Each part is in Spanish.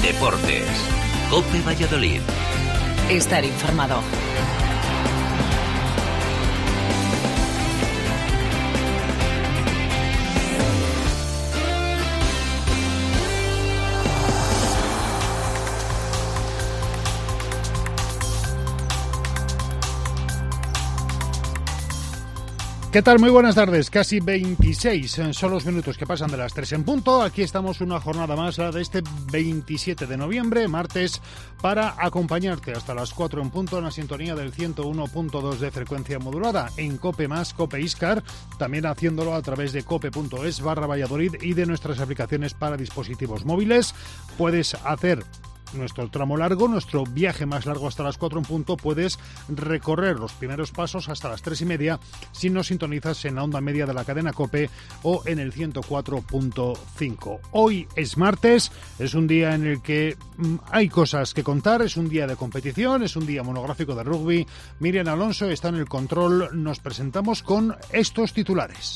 Deportes. COPE Valladolid. Estar informado. ¿Qué tal? Muy buenas tardes. Casi 26 son los minutos que pasan de las 3 en punto. Aquí estamos una jornada más, la de este 27 de noviembre, martes, para acompañarte hasta las 4 en punto en la sintonía del 101.2 de frecuencia modulada en COPE más, COPE Iscar, también haciéndolo a través de cope.es/Valladolid y de nuestras aplicaciones para dispositivos móviles. Puedes hacer nuestro tramo largo, nuestro viaje más largo hasta las 4 en punto. Puedes recorrer los primeros pasos hasta las 3:30 si nos sintonizas en la onda media de la cadena COPE o en el 104.5. Hoy es martes, es un día en el que hay cosas que contar, es un día de competición, es un día monográfico de rugby. Miriam Alonso está en el control, nos presentamos con estos titulares.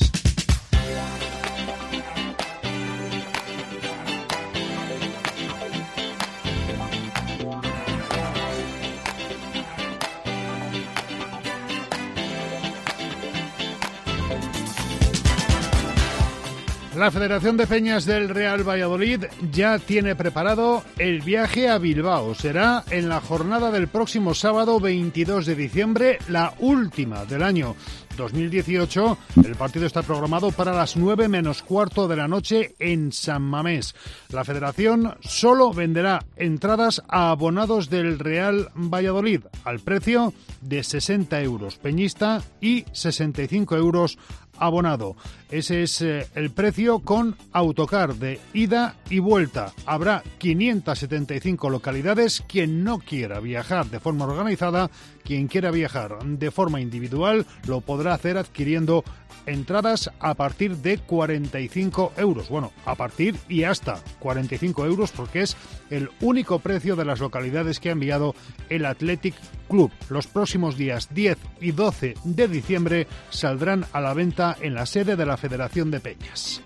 La Federación de Peñas del Real Valladolid ya tiene preparado el viaje a Bilbao. Será en la jornada del próximo sábado 22 de diciembre, la última del año 2018. El partido está programado para las 9 menos cuarto de la noche en San Mamés. La Federación solo venderá entradas a abonados del Real Valladolid al precio de 60 euros peñista y 65 euros abonado. Ese es el precio con autocar de ida y vuelta. Habrá 575 localidades. Quien no quiera viajar de forma organizada, quien quiera viajar de forma individual, lo podrá hacer adquiriendo entradas a partir de 45 euros. Bueno, a partir y hasta 45 euros, porque es el único precio de las localidades que ha enviado el Athletic Club. Los próximos días 10 y 12 de diciembre saldrán a la venta en la sede de la Federación de Peñas.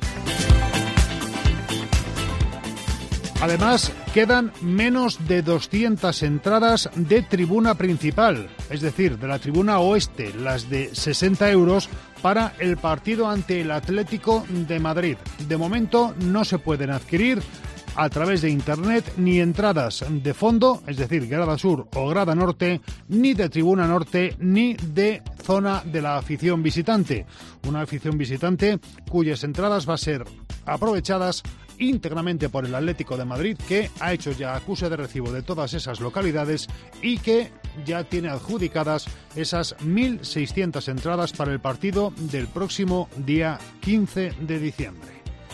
Además, quedan menos de 200 entradas de tribuna principal, es decir, de la tribuna oeste, las de 60 euros, para el partido ante el Atlético de Madrid. De momento no se pueden adquirir a través de internet ni entradas de fondo, es decir, grada sur o grada norte, ni de tribuna norte, ni de zona de la afición visitante. Una afición visitante cuyas entradas va a ser aprovechadas íntegramente por el Atlético de Madrid, que ha hecho ya acuse de recibo de todas esas localidades y que ya tiene adjudicadas esas 1.600 entradas para el partido del próximo día 15 de diciembre.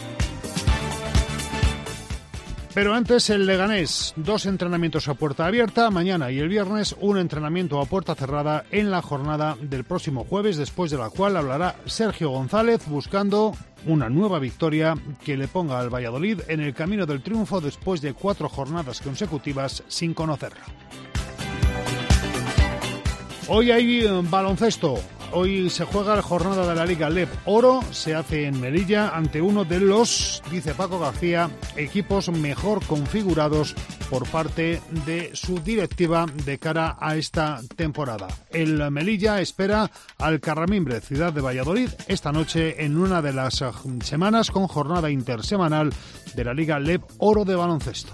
Pero antes, el Leganés, 2 entrenamientos a puerta abierta, mañana y el viernes un entrenamiento a puerta cerrada en la jornada del próximo jueves, después de la cual hablará Sergio González buscando una nueva victoria que le ponga al Valladolid en el camino del triunfo después de 4 jornadas consecutivas sin conocerlo. Hoy hay baloncesto. Hoy se juega la jornada de la Liga LEP Oro, se hace en Melilla ante uno de los, dice Paco García, equipos mejor configurados por parte de su directiva de cara a esta temporada. El Melilla espera al Carramimbre, ciudad de Valladolid, esta noche en una de las semanas con jornada intersemanal de la Liga LEP Oro de baloncesto.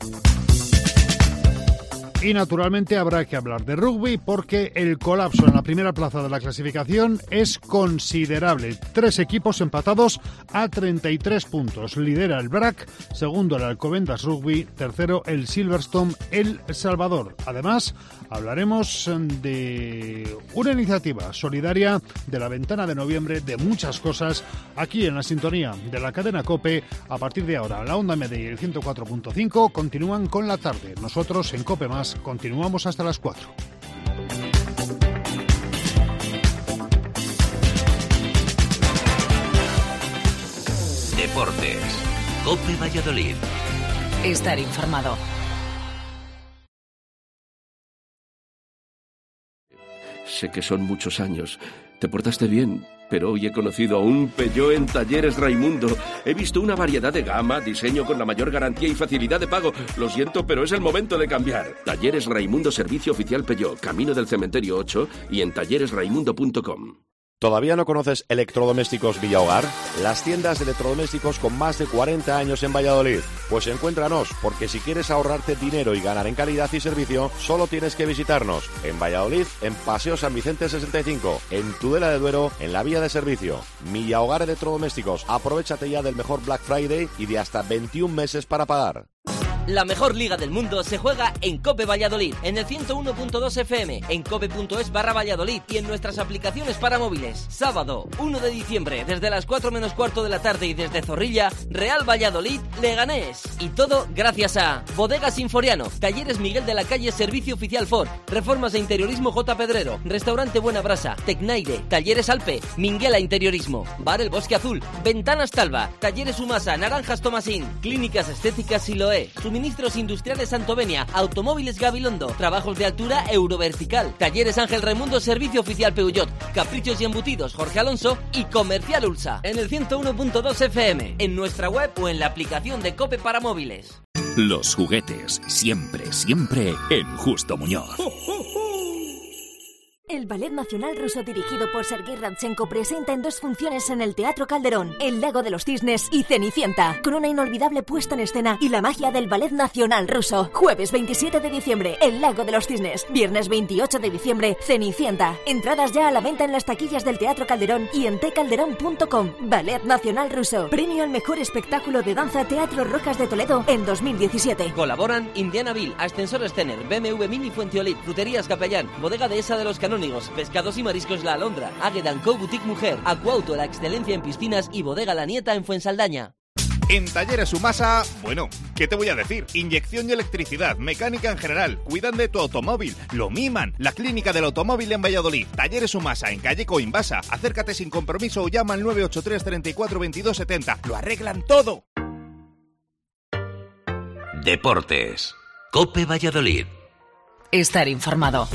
Y naturalmente habrá que hablar de rugby porque el colapso en la primera plaza de la clasificación es considerable. 3 equipos empatados a 33 puntos. Lidera el BRAC, segundo el Alcobendas Rugby, tercero el Silverstone El Salvador. Además, hablaremos de una iniciativa solidaria de la ventana de noviembre, de muchas cosas, aquí en la sintonía de la cadena COPE. A partir de ahora, la onda media y el 104.5 continúan con la tarde. Nosotros en COPE más continuamos hasta las 4. Deportes. COPE Valladolid. Estar informado. Sé que son muchos años. Te portaste bien, pero hoy he conocido a un Peugeot en Talleres Raimundo. He visto una variedad de gama, diseño con la mayor garantía y facilidad de pago. Lo siento, pero es el momento de cambiar. Talleres Raimundo, servicio oficial Peugeot, Camino del Cementerio 8 y en talleresraimundo.com. ¿Todavía no conoces Electrodomésticos Villahogar? Las tiendas de electrodomésticos con más de 40 años en Valladolid. Pues encuéntranos, porque si quieres ahorrarte dinero y ganar en calidad y servicio, solo tienes que visitarnos. En Valladolid, en Paseo San Vicente 65, en Tudela de Duero, en la vía de servicio. Villahogar Electrodomésticos. Aprovéchate ya del mejor Black Friday y de hasta 21 meses para pagar. La mejor liga del mundo se juega en COPE Valladolid, en el 101.2 FM, en cope.es/Valladolid y en nuestras aplicaciones para móviles. Sábado, 1 de diciembre, desde las 4 menos cuarto de la tarde y desde Zorrilla, Real Valladolid, Leganés. Y todo gracias a Bodegas Sinforiano, Talleres Miguel de la Calle, Servicio Oficial Ford, Reformas de Interiorismo J. Pedrero, Restaurante Buena Brasa, Tecnaire, Talleres Alpe, Minguela Interiorismo, Bar El Bosque Azul, Ventanas Talva, Talleres Humasa, Naranjas Tomasín, Clínicas Estéticas Siloé, Suministros Industriales Santovenia, Automóviles Gabilondo, Trabajos de Altura Eurovertical, Talleres Ángel Raimundo, Servicio Oficial Peugeot, Caprichos y Embutidos Jorge Alonso y Comercial Ulsa. En el 101.2 FM, en nuestra web o en la aplicación de COPE para móviles. Los juguetes, siempre, siempre en Justo Muñoz. El Ballet Nacional Ruso, dirigido por Sergei Radchenko, presenta en 2 funciones en el Teatro Calderón El Lago de los Cisnes y Cenicienta, con una inolvidable puesta en escena y la magia del Ballet Nacional Ruso. Jueves 27 de diciembre, El Lago de los Cisnes. Viernes 28 de diciembre, Cenicienta. Entradas ya a la venta en las taquillas del Teatro Calderón y en tcalderón.com. Ballet Nacional Ruso. Premio al mejor espectáculo de danza Teatro Rocas de Toledo en 2017. Colaboran Indianaville, Ascensores Tener, BMW Mini Fuenteolid, Fruterías Capellán, Bodega Dehesa de los Canónigos, Pescados y Mariscos La Alondra, Águeda & Co Boutique Mujer, Acuauto, la excelencia en piscinas y Bodega La Nieta en Fuensaldaña. En Talleres Humasa, bueno, ¿qué te voy a decir? Inyección y electricidad, mecánica en general, cuidan de tu automóvil, lo miman. La clínica del automóvil en Valladolid. Talleres Humasa, en calle Coimbasa. Acércate sin compromiso o llama al 983 34 22 70. Lo arreglan todo. Deportes. COPE Valladolid. Estar informado.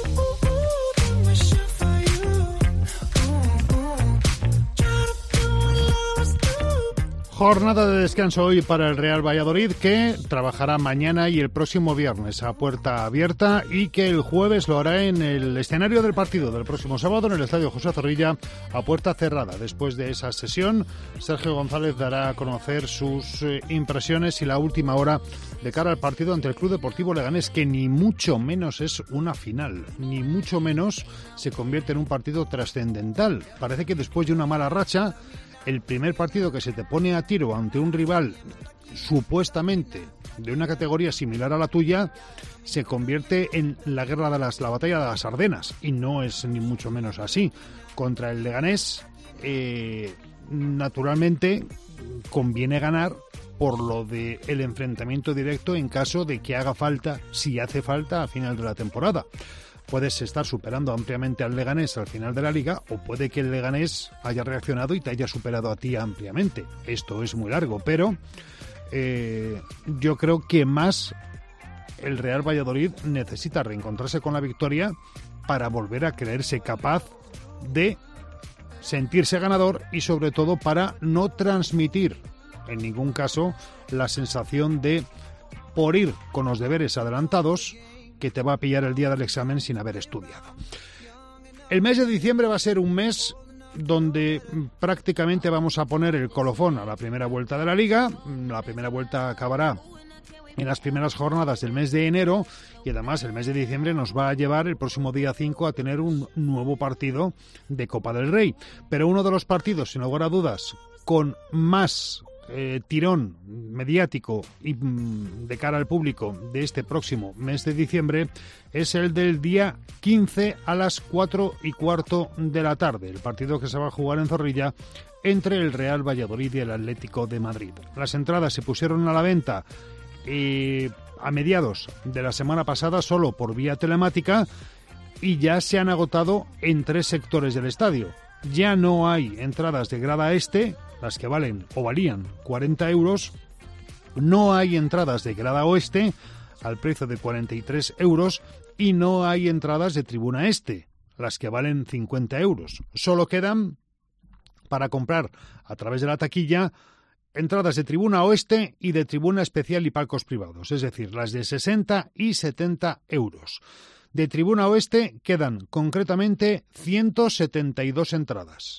Jornada de descanso hoy para el Real Valladolid, que trabajará mañana y el próximo viernes a puerta abierta y que el jueves lo hará en el escenario del partido del próximo sábado en el Estadio José Zorrilla a puerta cerrada. Después de esa sesión, Sergio González dará a conocer sus impresiones y la última hora de cara al partido ante el Club Deportivo Leganés, que ni mucho menos es una final, ni mucho menos se convierte en un partido trascendental. Parece que después de una mala racha, el primer partido que se te pone a tiro ante un rival supuestamente de una categoría similar a la tuya se convierte en la batalla de las Ardenas, y no es ni mucho menos así. Contra el Leganés, naturalmente conviene ganar por lo de el enfrentamiento directo en caso de que haga falta, si hace falta, a final de la temporada. Puedes estar superando ampliamente al Leganés al final de la Liga, o puede que el Leganés haya reaccionado y te haya superado a ti ampliamente. Esto es muy largo, pero yo creo que más el Real Valladolid necesita reencontrarse con la victoria para volver a creerse capaz de sentirse ganador y sobre todo para no transmitir en ningún caso la sensación de, por ir con los deberes adelantados, que te va a pillar el día del examen sin haber estudiado. El mes de diciembre va a ser un mes donde prácticamente vamos a poner el colofón a la primera vuelta de la Liga. La primera vuelta acabará en las primeras jornadas del mes de enero y además el mes de diciembre nos va a llevar el próximo día 5 a tener un nuevo partido de Copa del Rey. Pero uno de los partidos, sin lugar a dudas, con más tirón mediático y de cara al público de este próximo mes de diciembre es el del día 15 a las 4:15 de la tarde, el partido que se va a jugar en Zorrilla entre el Real Valladolid y el Atlético de Madrid. Las entradas se pusieron a la venta a mediados de la semana pasada solo por vía telemática y ya se han agotado en 3 sectores del estadio. Ya no hay entradas de grada este, las que valen o valían 40 euros. No hay entradas de grada oeste al precio de 43 euros y no hay entradas de tribuna este, las que valen 50 euros. Solo quedan para comprar a través de la taquilla entradas de tribuna oeste y de tribuna especial y palcos privados, es decir, las de 60 y 70 euros. De tribuna oeste quedan concretamente 172 entradas.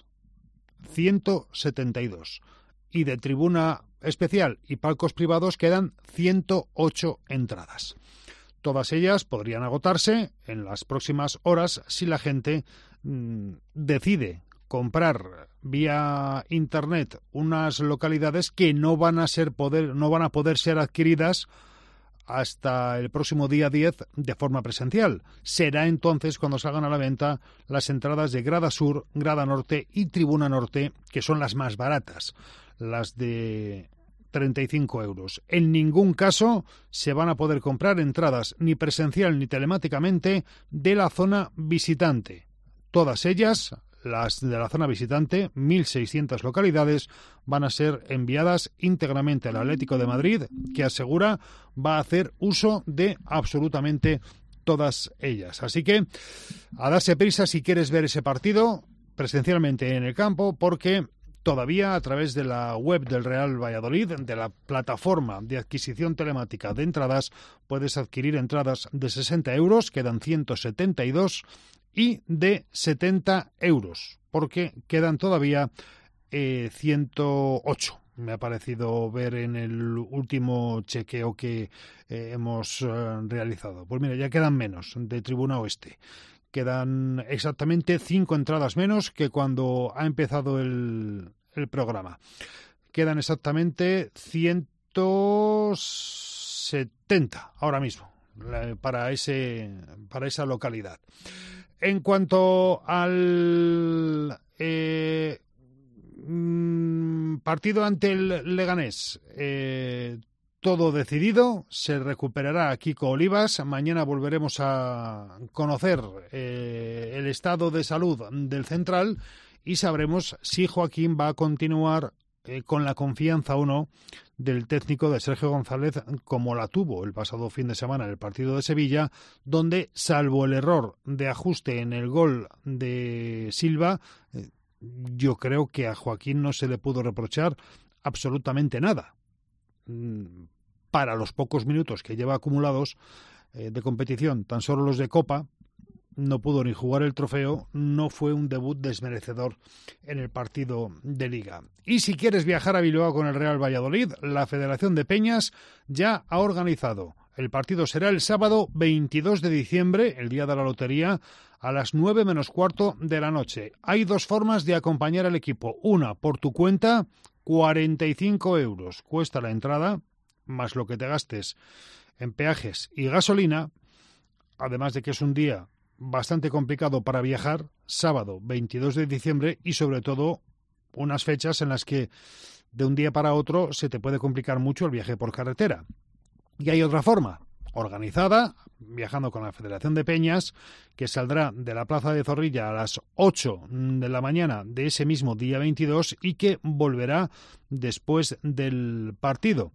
172. Y de tribuna especial y palcos privados quedan 108 entradas. Todas ellas podrían agotarse en las próximas horas si la gente decide comprar vía internet unas localidades que no van a poder ser adquiridas hasta el próximo día 10 de forma presencial. Será entonces cuando salgan a la venta las entradas de Grada Sur, Grada Norte y Tribuna Norte, que son las más baratas, las de 35 euros. En ningún caso se van a poder comprar entradas ni presencial ni telemáticamente de la zona visitante. Todas ellas, las de la zona visitante, 1.600 localidades, van a ser enviadas íntegramente al Atlético de Madrid, que asegura va a hacer uso de absolutamente todas ellas. Así que a darse prisa si quieres ver ese partido presencialmente en el campo, porque todavía a través de la web del Real Valladolid, de la plataforma de adquisición telemática de entradas, puedes adquirir entradas de 60 euros, quedan 172, y de 70 euros, porque quedan todavía 108. Me ha parecido ver en el último chequeo que hemos realizado. Pues mira, ya quedan menos de Tribuna Oeste. Quedan exactamente 5 entradas menos que cuando ha empezado el programa. Quedan exactamente 170 ahora mismo para esa localidad. En cuanto al partido ante el Leganés, todo decidido, se recuperará a Kiko Olivas. Mañana volveremos a conocer el estado de salud del central y sabremos si Joaquín va a continuar con la confianza o no del técnico de Sergio González, como la tuvo el pasado fin de semana en el partido de Sevilla, donde, salvo el error de ajuste en el gol de Silva, yo creo que a Joaquín no se le pudo reprochar absolutamente nada. Para los pocos minutos que lleva acumulados de competición, tan solo los de Copa, no pudo ni jugar el trofeo, no fue un debut desmerecedor en el partido de Liga. Y si quieres viajar a Bilbao con el Real Valladolid, la Federación de Peñas ya ha organizado. El partido será el sábado 22 de diciembre, el día de la lotería, a las 9 menos cuarto de la noche. Hay 2 formas de acompañar al equipo. Una, por tu cuenta, 45 euros cuesta la entrada, más lo que te gastes en peajes y gasolina, además de que es un día bastante complicado para viajar, sábado 22 de diciembre, y sobre todo unas fechas en las que de un día para otro se te puede complicar mucho el viaje por carretera. Y hay otra forma, organizada, viajando con la Federación de Peñas, que saldrá de la Plaza de Zorrilla a las 8 de la mañana de ese mismo día 22 y que volverá después del partido.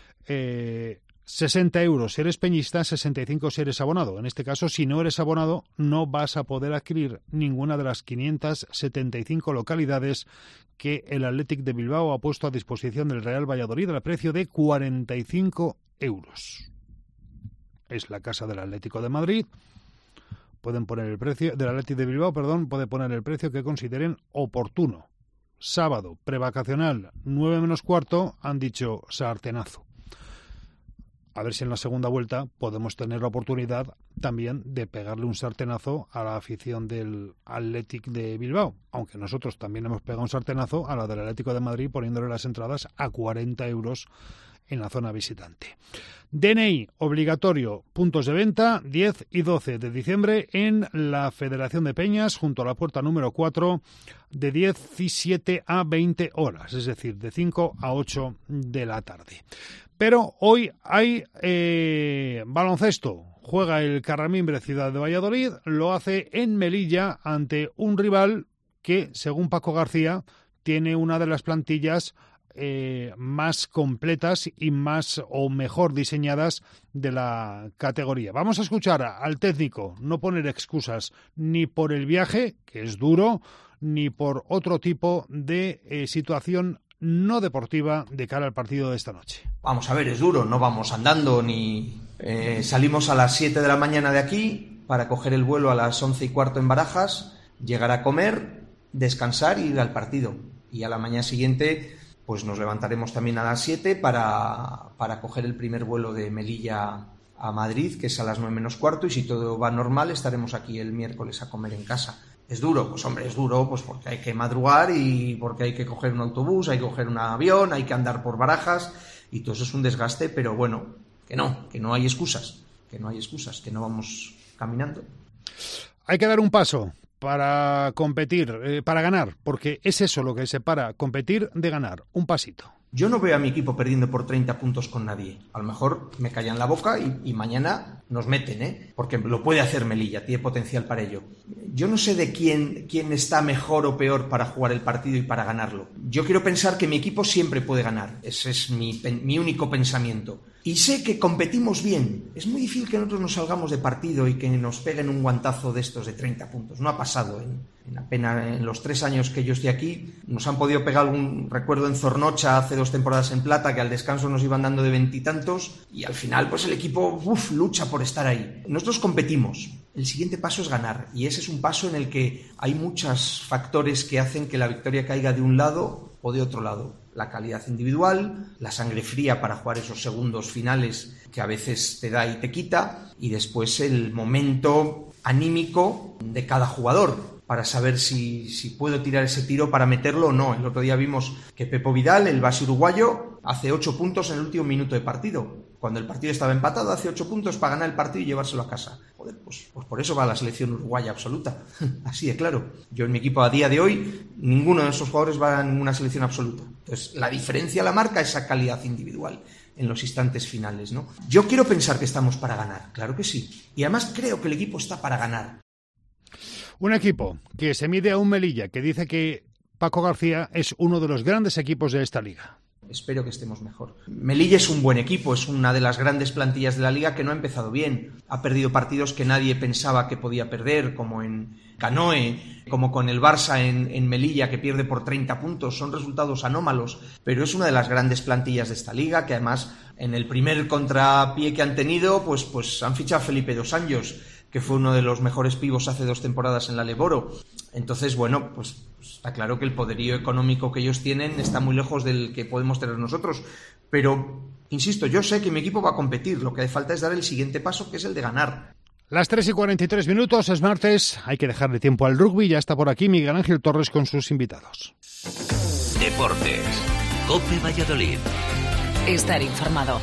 60 euros si eres peñista, 65 si eres abonado. En este caso, si no eres abonado, no vas a poder adquirir ninguna de las 575 localidades que el Athletic de Bilbao ha puesto a disposición del Real Valladolid al precio de 45 euros. Es la casa del Atlético de Madrid. Pueden poner el precio del Athletic de Bilbao, puede poner el precio que consideren oportuno. Sábado, prevacacional, 9 menos cuarto, han dicho sartenazo. A ver si en la segunda vuelta podemos tener la oportunidad también de pegarle un sartenazo a la afición del Athletic de Bilbao, aunque nosotros también hemos pegado un sartenazo a la del Atlético de Madrid poniéndole las entradas a 40 euros en la zona visitante. DNI obligatorio, puntos de venta 10 y 12 de diciembre en la Federación de Peñas, junto a la puerta número 4, de 17 a 20 horas, es decir, de 5 a 8 de la tarde. Pero hoy hay baloncesto. Juega el Carramimbre Ciudad de Valladolid, lo hace en Melilla ante un rival que, según Paco García, tiene una de las plantillas más completas y más o mejor diseñadas de la categoría. Vamos a escuchar al técnico, no poner excusas ni por el viaje, que es duro, ni por otro tipo de situación no deportiva de cara al partido de esta noche. Vamos a ver, es duro, no vamos andando ni... salimos a las 7 de la mañana de aquí para coger el vuelo a las 11:15 en Barajas, llegar a comer, descansar y ir al partido. Y a la mañana siguiente pues nos levantaremos también a las 7 para coger el primer vuelo de Melilla a Madrid, que es a las 9:15, y si todo va normal estaremos aquí el miércoles a comer en casa. ¿Es duro? Pues hombre, es duro pues porque hay que madrugar y porque hay que coger un autobús, hay que coger un avión, hay que andar por Barajas y todo eso es un desgaste, pero bueno, que no hay excusas, que no vamos caminando. Hay que dar un paso para competir, para ganar, porque es eso lo que separa competir de ganar, un pasito. Yo no veo a mi equipo perdiendo por 30 puntos con nadie. A lo mejor me callan la boca y mañana nos meten, porque lo puede hacer Melilla, tiene potencial para ello. Yo no sé de quién está mejor o peor para jugar el partido y para ganarlo. Yo quiero pensar que mi equipo siempre puede ganar. Ese es mi único pensamiento. Y sé que competimos bien. Es muy difícil que nosotros nos salgamos de partido y que nos peguen un guantazo de estos de 30 puntos. No ha pasado en los 3 años que yo estoy aquí. Nos han podido pegar algún recuerdo en Zornocha hace 2 temporadas en Plata, que al descanso nos iban dando de 20 y tantos. Y al final pues el equipo lucha por estar ahí. Nosotros competimos. El siguiente paso es ganar. Y ese es un paso en el que hay muchos factores que hacen que la victoria caiga de un lado o de otro lado. La calidad individual, la sangre fría para jugar esos segundos finales que a veces te da y te quita, y después el momento anímico de cada jugador para saber si puedo tirar ese tiro para meterlo o no. El otro día vimos que Pepo Vidal, el base uruguayo, hace 8 puntos en el último minuto de partido. Cuando el partido estaba empatado, hace 8 puntos para ganar el partido y llevárselo a casa. Joder, pues por eso va la selección uruguaya absoluta. Así de claro. Yo en mi equipo a día de hoy, ninguno de esos jugadores va a ninguna selección absoluta. Entonces, la diferencia la marca esa calidad individual en los instantes finales, ¿no? Yo quiero pensar que estamos para ganar, claro que sí. Y además creo que el equipo está para ganar. Un equipo que se mide a un Melilla que dice que Paco García es uno de los grandes equipos de esta liga. Espero que estemos mejor. Melilla es un buen equipo, es una de las grandes plantillas de la liga que no ha empezado bien. Ha perdido partidos que nadie pensaba que podía perder, como en Canoe, como con el Barça en Melilla, que pierde por 30 puntos. Son resultados anómalos, pero es una de las grandes plantillas de esta liga, que además en el primer contrapié que han tenido, pues han fichado a Felipe Dos Anjos, que fue uno de los mejores pibos hace 2 temporadas en la Leboro. Entonces, bueno, pues está claro que el poderío económico que ellos tienen está muy lejos del que podemos tener nosotros. Pero, insisto, yo sé que mi equipo va a competir. Lo que hace falta es dar el siguiente paso, que es el de ganar. Las 3:43, es martes. Hay que dejarle tiempo al rugby. Ya está por aquí Miguel Ángel Torres con sus invitados. Deportes. COPE Valladolid. Estar informado.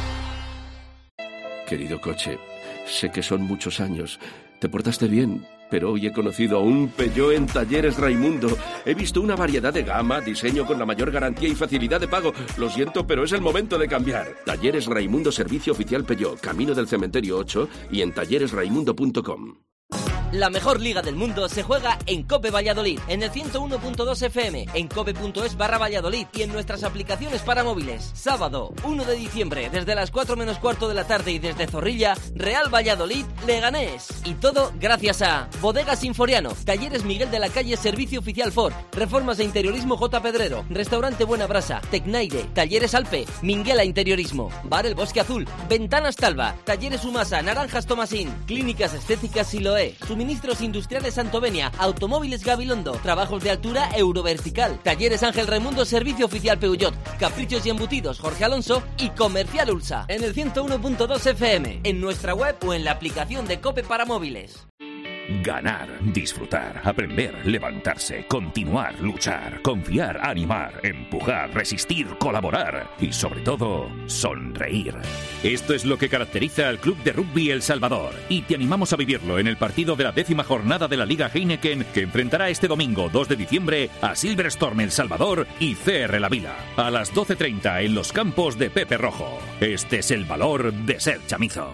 Querido coche, sé que son muchos años. Te portaste bien, pero hoy he conocido a un Peugeot en Talleres Raimundo. He visto una variedad de gama, diseño con la mayor garantía y facilidad de pago. Lo siento, pero es el momento de cambiar. Talleres Raimundo, servicio oficial Peugeot, Camino del Cementerio 8 y en talleresraimundo.com. La mejor liga del mundo se juega en COPE Valladolid, en el 101.2 FM, en cope.es/Valladolid y en nuestras aplicaciones para móviles. Sábado, 1 de diciembre, desde las 4:15 de la tarde y desde Zorrilla, Real Valladolid, Leganés. Y todo gracias a Bodegas Sinforiano, Talleres Miguel de la Calle, servicio oficial Ford, Reformas de Interiorismo J. Pedrero, Restaurante Buena Brasa, Tecnaire, Talleres Alpe, Minguela Interiorismo, Bar El Bosque Azul, Ventanas Talva, Talleres Humasa, Naranjas Tomasín, Clínicas Estéticas Siloé, Suministros Industriales Santovenia, Automóviles Gabilondo, Trabajos de Altura Eurovertical, Talleres Ángel Raimundo, servicio oficial Peugeot, Caprichos y Embutidos Jorge Alonso y Comercial Ulsa. En el 101.2 FM, en nuestra web o en la aplicación de COPE para móviles. Ganar, disfrutar, aprender, levantarse, continuar, luchar, confiar, animar, empujar, resistir, colaborar y sobre todo, sonreír. Esto es lo que caracteriza al Club de Rugby El Salvador y te animamos a vivirlo en el partido de la 10ª jornada de la Liga Heineken, que enfrentará este domingo 2 de diciembre a Silverstorm El Salvador y CR La Vila a las 12:30 en los campos de Pepe Rojo. Este es el valor de ser chamizo.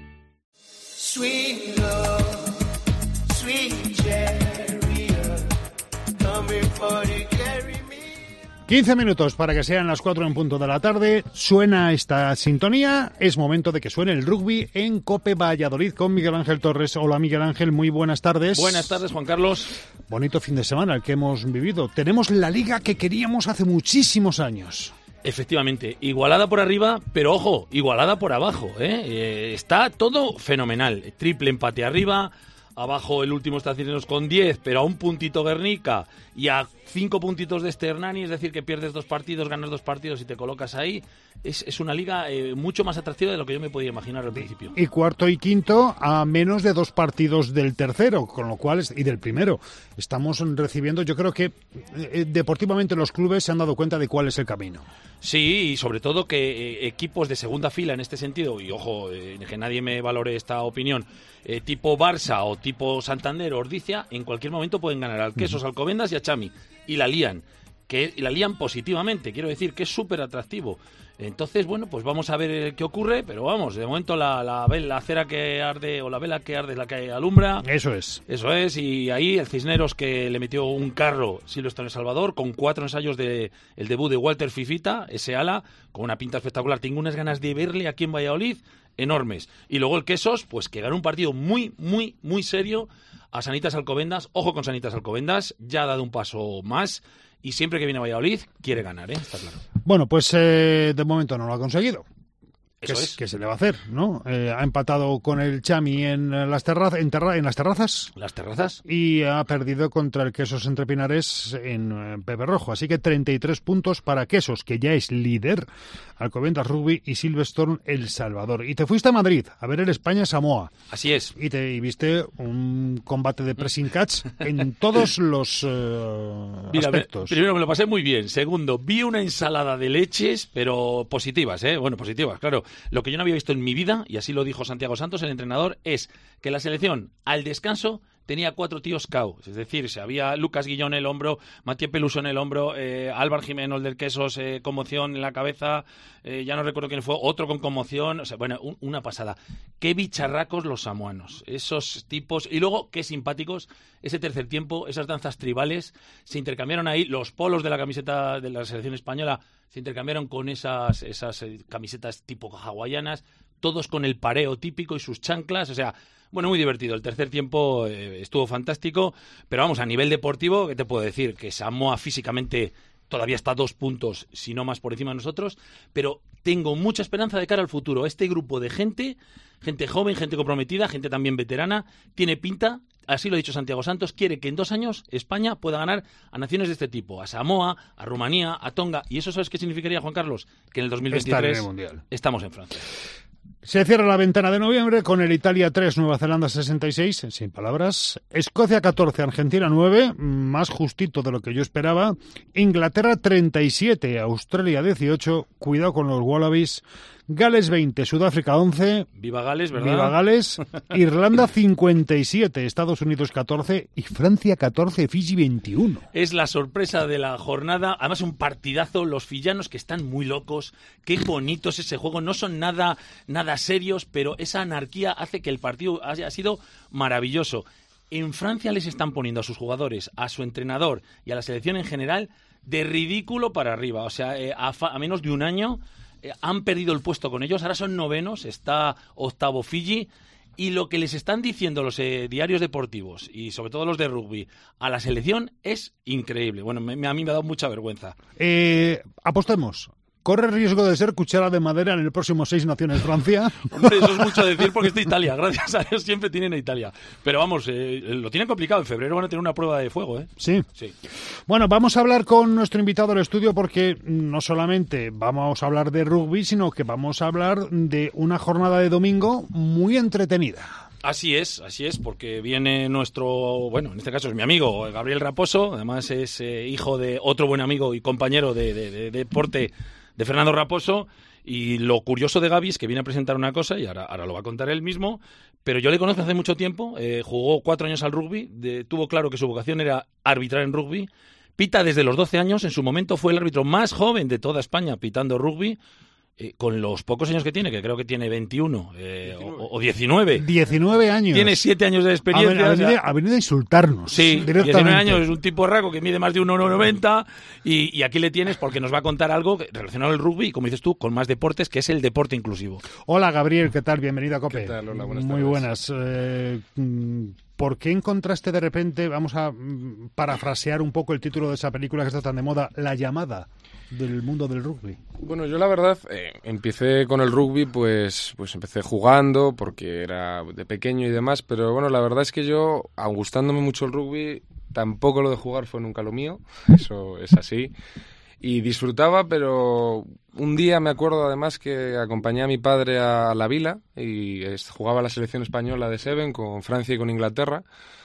Sweet love. 15 minutos para que sean las 4 en punto de la tarde. Suena esta sintonía. Es momento de que suene el rugby en COPE Valladolid con Miguel Ángel Torres. Hola Miguel Ángel, muy buenas tardes. Buenas tardes, Juan Carlos. Bonito fin de semana el que hemos vivido. Tenemos la liga que queríamos hace muchísimos años. Efectivamente, igualada por arriba, pero ojo, igualada por abajo, ¿eh? Está todo fenomenal. Triple empate arriba. Abajo el último está Cisneros con 10, pero a un puntito Guernica y a 5 puntitos de este Hernani, es decir, que pierdes 2 partidos, ganas 2 partidos y te colocas ahí. Es una liga mucho más atractiva de lo que yo me podía imaginar al principio. Y cuarto y quinto a menos de 2 partidos del tercero, con lo cual, y del primero. Estamos recibiendo, yo creo que deportivamente los clubes se han dado cuenta de cuál es el camino. Sí, y sobre todo que equipos de segunda fila en este sentido, y ojo, que nadie me valore esta opinión, tipo Barça o tipo Santander o Ordizia, en cualquier momento pueden ganar al Quesos, Alcobendas y a Chami. Y la lían positivamente, quiero decir que es súper atractivo. Entonces, bueno, pues vamos a ver qué ocurre, pero vamos, de momento la cera que arde o la vela que arde es la que alumbra. Eso es, y ahí el Cisneros que le metió un carro Silvestre en El Salvador con 4 ensayos de el debut de Walter Fifita, ese ala, con una pinta espectacular. Tengo unas ganas de verle aquí en Valladolid enormes. Y luego el Quesos, pues que ganó un partido muy, muy, muy serio a Sanitas Alcobendas. Ojo con Sanitas Alcobendas, ya ha dado un paso más. Y siempre que viene a Valladolid, quiere ganar, está claro. Bueno, pues de momento no lo ha conseguido. ¿Qué se le va a hacer, no? Ha empatado con el Chami en las terrazas. Las terrazas. Y ha perdido contra el Quesos Entre Pinares en Pepe Rojo. Así que 33 puntos para Quesos, que ya es líder. Alcobendas Rugby y Silverstone El Salvador. Y te fuiste a Madrid a ver el España-Samoa. Así es. Y viste un combate de pressing catch en todos los aspectos. Primero me lo pasé muy bien. Segundo, vi una ensalada de leches, pero positivas, Bueno, positivas, claro. Lo que yo no había visto en mi vida, y así lo dijo Santiago Santos, el entrenador, es que la selección, al descanso, tenía 4 tíos KO. Es decir, se había Lucas Guillón en el hombro, Mathieu Peluso en el hombro, Álvaro Jiménez del Quesos, conmoción en la cabeza, ya no recuerdo quién fue, otro con conmoción. O sea, bueno, una pasada. Qué bicharracos los samoanos, esos tipos. Y luego, qué simpáticos, ese tercer tiempo, esas danzas tribales, se intercambiaron ahí los polos de la camiseta de la selección española, se intercambiaron con esas camisetas tipo hawaianas, todos con el pareo típico y sus chanclas, o sea, bueno, muy divertido. El tercer tiempo estuvo fantástico, pero vamos, a nivel deportivo, ¿qué te puedo decir? Que Samoa físicamente todavía está 2 puntos, si no más por encima de nosotros, pero tengo mucha esperanza de cara al futuro. Este grupo de gente joven, gente comprometida, gente también veterana, tiene pinta, así lo ha dicho Santiago Santos, quiere que en 2 años España pueda ganar a naciones de este tipo, a Samoa, a Rumanía, a Tonga. ¿Y eso sabes qué significaría, Juan Carlos? Que en el 2023 en el Mundial. Estamos en Francia. Se cierra la ventana de noviembre con el Italia 3, Nueva Zelanda 66, sin palabras. Escocia 14, Argentina 9, más justito de lo que yo esperaba. Inglaterra 37, Australia 18, cuidado con los Wallabies. Gales 20, Sudáfrica 11. Viva Gales, ¿verdad? Viva Gales. Irlanda 57, Estados Unidos 14 y Francia 14, Fiji 21. Es la sorpresa de la jornada. Además, un partidazo. Los fillanos que están muy locos. Qué bonito es ese juego. No son nada serios, pero esa anarquía hace que el partido haya sido maravilloso. En Francia les están poniendo a sus jugadores, a su entrenador y a la selección en general de ridículo para arriba. O sea, a menos de un año han perdido el puesto con ellos. Ahora son 9º, está 8º Fiji. Y lo que les están diciendo los diarios deportivos y sobre todo los de rugby a la selección es increíble. Bueno, a mí me ha dado mucha vergüenza. Apostemos. ¿Corre riesgo de ser cuchara de madera en el próximo 6 Naciones Francia? Hombre, eso es mucho decir porque es de Italia. Gracias a Dios siempre tienen a Italia. Pero vamos, lo tienen complicado. En febrero van a tener una prueba de fuego, ¿eh? Sí. Bueno, vamos a hablar con nuestro invitado al estudio porque no solamente vamos a hablar de rugby, sino que vamos a hablar de una jornada de domingo muy entretenida. Así es, porque viene nuestro, bueno, en este caso es mi amigo Gabriel Raposo, además es hijo de otro buen amigo y compañero de deporte de Fernando Raposo, y lo curioso de Gaby es que viene a presentar una cosa, y ahora lo va a contar él mismo, pero yo le conozco hace mucho tiempo, jugó 4 años al rugby, tuvo claro que su vocación era arbitrar en rugby, pita desde los 12 años, en su momento fue el árbitro más joven de toda España pitando rugby. con los pocos años que tiene, que creo que tiene 21 o 19. 19 años. Tiene 7 años de experiencia. Ha venido a insultarnos. Sí, 19 años, es un tipo raco que mide más de 1,90 y aquí le tienes porque nos va a contar algo relacionado al rugby y, como dices tú, con más deportes, que es el deporte inclusivo. Hola, Gabriel, ¿qué tal? Bienvenido a COPE. ¿Qué tal? Hola, buenas Muy tardes. buenas. ¿Por qué encontraste de repente, vamos a parafrasear un poco el título de esa película que está tan de moda, La llamada del mundo del rugby? Bueno, yo la verdad empecé con el rugby, pues empecé jugando porque era de pequeño y demás, pero bueno, la verdad es que yo, aun gustándome mucho el rugby, tampoco lo de jugar fue nunca lo mío, eso es así. Y disfrutaba, pero un día me acuerdo además que acompañé a mi padre a la Vila y jugaba la selección española de Seven con Francia y con Inglaterra.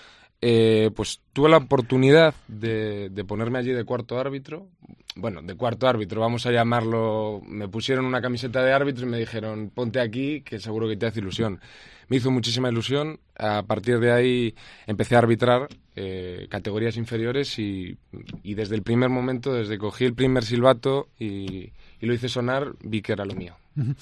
Pues tuve la oportunidad de ponerme allí de cuarto árbitro. Bueno, de cuarto árbitro, vamos a llamarlo. Me pusieron una camiseta de árbitro y me dijeron, ponte aquí, que seguro que te hace ilusión. Me hizo muchísima ilusión. A partir de ahí empecé a arbitrar categorías inferiores y desde el primer momento, desde que cogí el primer silbato y lo hice sonar, vi que era lo mío.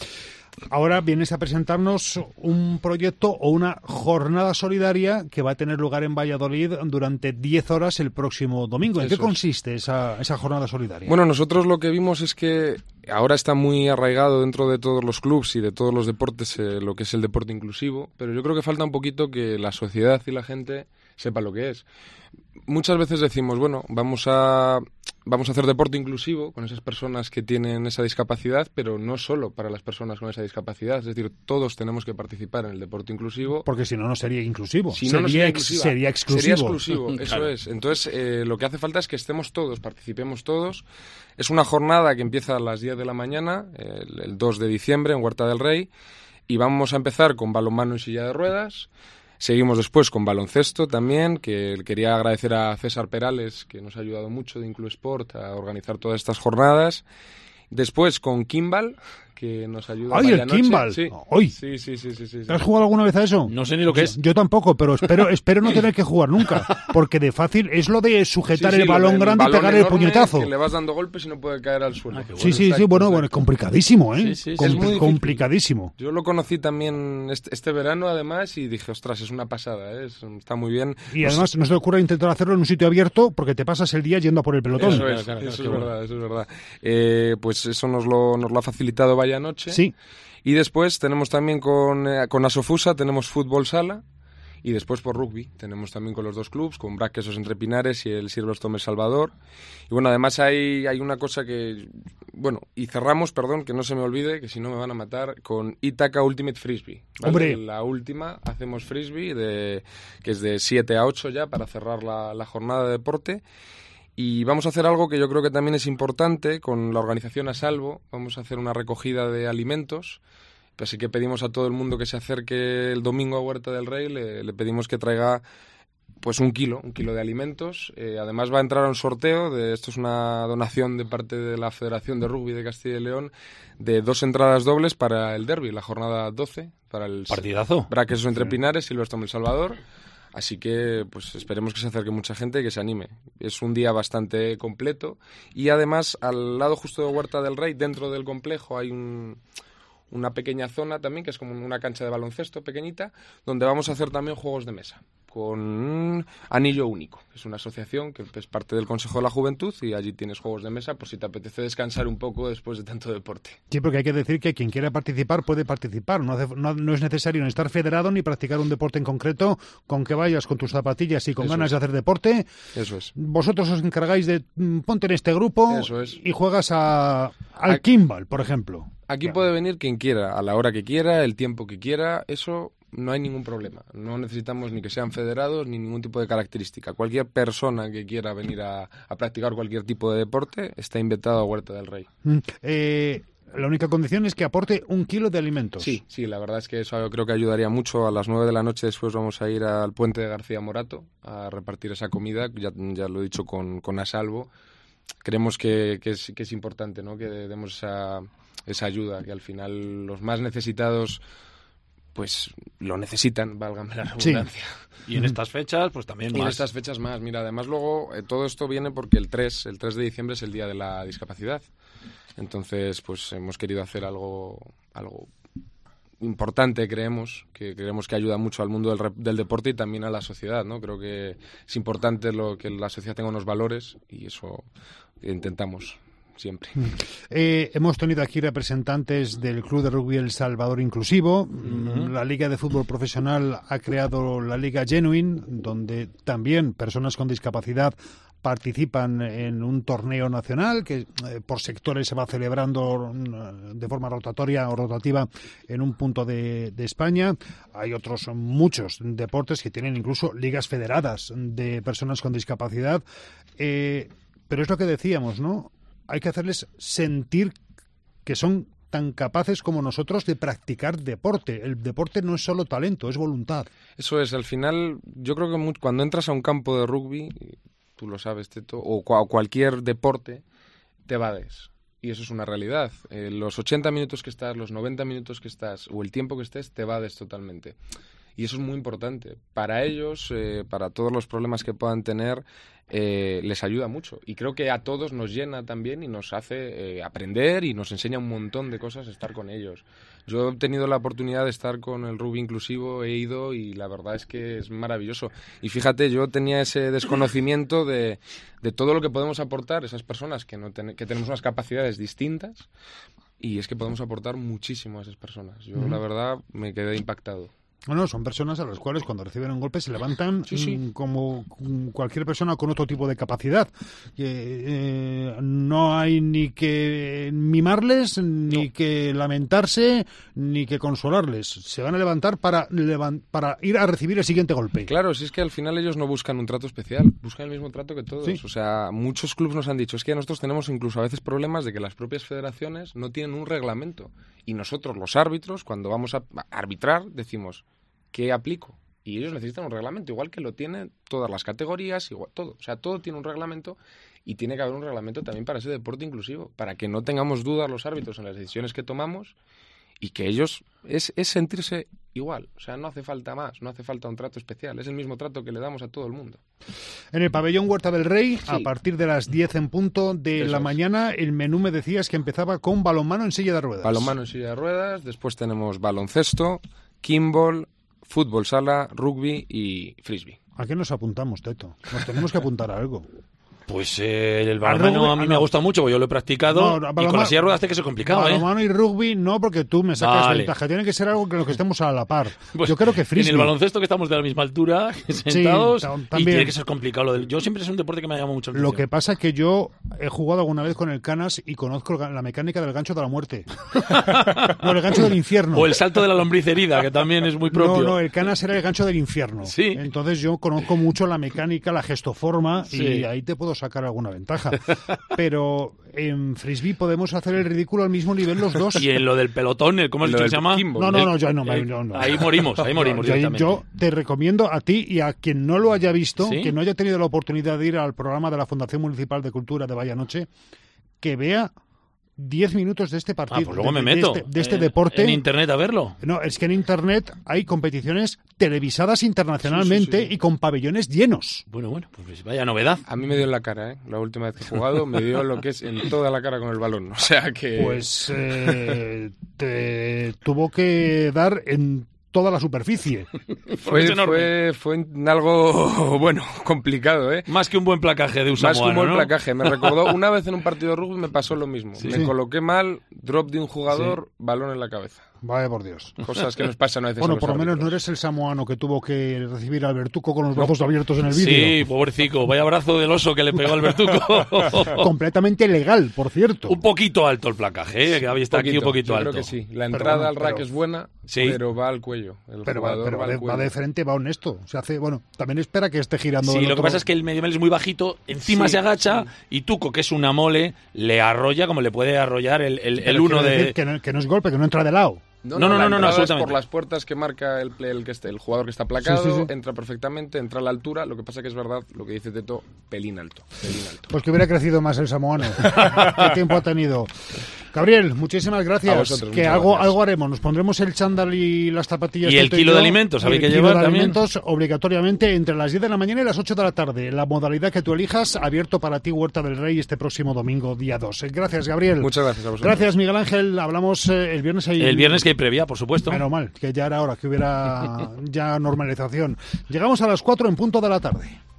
Ahora vienes a presentarnos un proyecto o una jornada solidaria que va a tener lugar en Valladolid durante 10 horas el próximo domingo. ¿En qué consiste esa jornada solidaria? Bueno, nosotros lo que vimos es que ahora está muy arraigado dentro de todos los clubs y de todos los deportes lo que es el deporte inclusivo, pero yo creo que falta un poquito que la sociedad y la gente sepa lo que es. Muchas veces decimos, bueno, vamos a hacer deporte inclusivo con esas personas que tienen esa discapacidad, pero no solo para las personas con esa discapacidad. Es decir, todos tenemos que participar en el deporte inclusivo. Porque si no, no sería inclusivo. Si no, sería exclusivo. Sería exclusivo, eso Claro. es. Entonces, lo que hace falta es que estemos todos, participemos todos. Es una jornada que empieza a las 10 de la mañana, el 2 de diciembre, en Huerta del Rey, y vamos a empezar con balonmano y silla de ruedas. Seguimos después con baloncesto también, que quería agradecer a César Perales, que nos ha ayudado mucho de Inclusport a organizar todas estas jornadas. Después con Kimball, que nos ayuda. ¡Ay, el Kimball! Sí. ¡Ay! Sí. ¿Has jugado alguna vez a eso? No sé ni lo que es. Yo tampoco, pero espero no tener que jugar nunca, porque de fácil es lo de sujetar el balón grande y pegar el puñetazo. Que le vas dando golpes y no puede caer al suelo. Sí, bueno, es complicadísimo, ¿eh? Sí, es muy complicadísimo. Yo lo conocí también este verano, además, y dije, ostras, es una pasada, ¿eh? Está muy bien. Y además no se te ocurre intentar hacerlo en un sitio abierto porque te pasas el día yendo a por el pelotón. Eso es verdad. Pues eso nos lo ha facilitado Vaya Noche. Sí. Y después tenemos también con Asofusa, tenemos fútbol sala. Y después por rugby, tenemos también con los dos clubs, con Braquesos Entre Pinares y el Silverstone El Salvador. Y bueno, además hay una cosa que... Bueno, y cerramos, perdón, que no se me olvide, que si no me van a matar, con Ítaca Ultimate Frisbee. ¿Vale? ¡Hombre! La última, hacemos frisbee, que es de 7 a 8 ya, para cerrar la jornada de deporte. Y vamos a hacer algo que yo creo que también es importante, con la organización A Salvo. Vamos a hacer una recogida de alimentos. Así que pedimos a todo el mundo que se acerque el domingo a Huerta del Rey, le pedimos que traiga pues un kilo de alimentos. Además va a entrar a un sorteo, esto es una donación de parte de la Federación de Rugby de Castilla y León, de 2 entradas dobles para el derbi, la jornada 12, para el partidazo. Braquesos Entre Pinares, Silverstone El Salvador. Así que pues esperemos que se acerque mucha gente y que se anime. Es un día bastante completo y además al lado justo de Huerta del Rey, dentro del complejo, hay una pequeña zona también, que es como una cancha de baloncesto pequeñita, donde vamos a hacer también juegos de mesa, con Anillo Único. Es una asociación que es parte del Consejo de la Juventud y allí tienes juegos de mesa por si te apetece descansar un poco después de tanto deporte. Sí, porque hay que decir que quien quiera participar puede participar. No es necesario ni estar federado ni practicar un deporte en concreto. Con que vayas con tus zapatillas y con ganas de hacer deporte, eso es. Vosotros os encargáis de ponte en este grupo y juegas al Kimball, por ejemplo. Aquí puede venir quien quiera, a la hora que quiera, el tiempo que quiera, eso no hay ningún problema. No necesitamos ni que sean federados ni ningún tipo de característica. Cualquier persona que quiera venir a practicar cualquier tipo de deporte está invitado a Huerta del Rey. La única condición es que aporte 1 kilo de alimentos. Sí, la verdad es que eso yo creo que ayudaría mucho. A las 9 de la noche después vamos a ir al puente de García Morato a repartir esa comida, ya lo he dicho con A Salvo. Creemos que es importante, ¿no?, que demos esa ayuda, que al final los más necesitados pues lo necesitan, válgame la redundancia. Sí. Y en estas fechas, pues también más. Y en estas fechas más. Mira, además luego todo esto viene porque el 3 de diciembre es el Día de la Discapacidad. Entonces, pues hemos querido hacer algo importante, creemos que ayuda mucho al mundo del deporte y también a la sociedad, ¿no? Creo que es importante que la sociedad tenga unos valores y eso intentamos siempre. Hemos tenido aquí representantes del Club de Rugby El Salvador Inclusivo. La Liga de Fútbol Profesional ha creado la Liga Genuine, donde también personas con discapacidad participan en un torneo nacional que por sectores se va celebrando de forma rotatoria o rotativa en un punto de España. Hay otros muchos deportes que tienen incluso ligas federadas de personas con discapacidad. Pero es lo que decíamos, ¿no? Hay que hacerles sentir que son tan capaces como nosotros de practicar deporte. El deporte no es solo talento, es voluntad. Eso es, al final, yo creo que cuando entras a un campo de rugby, tú lo sabes, Teto, o cualquier deporte, te evades. Y eso es una realidad. Los 80 minutos que estás, los 90 minutos que estás, o el tiempo que estés, te evades totalmente. Y eso es muy importante. Para ellos, para todos los problemas que puedan tener, les ayuda mucho. Y creo que a todos nos llena también y nos hace aprender y nos enseña un montón de cosas estar con ellos. Yo he tenido la oportunidad de estar con el rugby inclusivo, he ido y la verdad es que es maravilloso. Y fíjate, yo tenía ese desconocimiento de todo lo que podemos aportar esas personas que tenemos unas capacidades distintas, y es que podemos aportar muchísimo a esas personas. Yo la verdad me quedé impactado. Bueno, son personas a las cuales cuando reciben un golpe se levantan como cualquier persona con otro tipo de capacidad. No hay ni que mimarles, ni que lamentarse, ni que consolarles. Se van a levantar para ir a recibir el siguiente golpe. Claro, si es que al final ellos no buscan un trato especial, buscan el mismo trato que todos. Sí. O sea, muchos clubes nos han dicho, es que nosotros tenemos incluso a veces problemas de que las propias federaciones no tienen un reglamento. Y nosotros, los árbitros, cuando vamos a arbitrar, decimos, ¿qué aplico? Y ellos necesitan un reglamento, igual que lo tienen todas las categorías, igual todo. O sea, todo tiene un reglamento y tiene que haber un reglamento también para ese deporte inclusivo, para que no tengamos dudas los árbitros en las decisiones que tomamos y que ellos... Es sentirse igual. O sea, no hace falta más, no hace falta un trato especial. Es el mismo trato que le damos a todo el mundo. En el pabellón Huerta del Rey, a partir de las 10 en punto de la mañana, el menú me decías que empezaba con balonmano en silla de ruedas. Balonmano en silla de ruedas, después tenemos baloncesto, kimball, fútbol sala, rugby y frisbee. ¿A qué nos apuntamos, Teto? Nos tenemos que apuntar a algo. Pues el balonmano a mí me gusta mucho, porque yo lo he practicado, y con la silla de ruedas tiene que ser complicado. Balonmano y rugby no, porque tú me sacas ventaja. Tiene que ser algo que lo que estemos a la par. Pues yo creo que frisbee. En el baloncesto, que estamos de la misma altura, sentados, y tiene que ser complicado. Yo siempre es un deporte que me ha llamado mucho la atención. Lo que pasa es que yo he jugado alguna vez con el Canas y conozco la mecánica del gancho de la muerte. No, el gancho del infierno. O el salto de la lombriz herida, que también es muy propio. No, el Canas era el gancho del infierno. Sí. Entonces yo conozco mucho la mecánica, la gestoforma, y ahí te puedo sacar alguna ventaja. Pero en frisbee podemos hacer el ridículo al mismo nivel los dos. Y en lo del pelotón, ¿cómo es que se llama? No, yo no. Ahí morimos directamente. Yo te recomiendo a ti y a quien no lo haya visto, que no haya tenido la oportunidad de ir al programa de la Fundación Municipal de Cultura de Vallanoche, que vea 10 minutos de este partido. Pues luego me meto de este deporte. En internet a verlo. No, es que en internet hay competiciones televisadas internacionalmente y con pabellones llenos. Bueno, pues vaya novedad. A mí me dio en la cara, ¿eh? La última vez que he jugado me dio lo que es en toda la cara con el balón. O sea que... Pues te tuvo que dar en toda la superficie. Fue algo, complicado, ¿eh? Más que un buen placaje de un samoano, Más que un buen placaje. Me recordó, una vez en un partido de rugby me pasó lo mismo. Sí. Me coloqué mal, drop de un jugador, balón en la cabeza. Vaya por Dios. Cosas que nos pasan a veces. Bueno, por lo menos no eres el samoano que tuvo que recibir a Albertuco con los brazos abiertos en el vídeo. Sí, pobrecito. Vaya brazo del oso que le pegó a Albertuco. Completamente legal, por cierto. Un poquito alto el placaje, ¿eh? Que está aquí un poquito alto. Creo que sí. La entrada al rack es buena, pero va al cuello. Pero va de frente, va honesto. Se hace, también espera que esté girando. Sí, lo que pasa es que el medio es muy bajito, encima se agacha y Tuco, que es una mole, le arrolla como le puede arrollar el uno de... Que no es golpe, que no entra de lado. No, absolutamente. Por las puertas que marca el jugador que está placado, entra perfectamente, entra a la altura. Lo que pasa que es verdad, lo que dice Teto, pelín alto. Pues que hubiera crecido más el samoano. ¿Qué tiempo ha tenido? Gabriel, muchísimas gracias. A vosotros, que algo haremos. Nos pondremos el chándal y las zapatillas. Y el kilo de alimentos, habría que llevar también. Alimentos obligatoriamente entre las 10 de la mañana y las 8 de la tarde. La modalidad que tú elijas, abierto para ti Huerta del Rey este próximo domingo, día 2. Gracias, Gabriel. Muchas gracias a vosotros. Gracias, Miguel Ángel. Hablamos el viernes. El viernes que hay previa, por supuesto. Menos mal, que ya era hora que hubiera ya normalización. Llegamos a las 4 en punto de la tarde.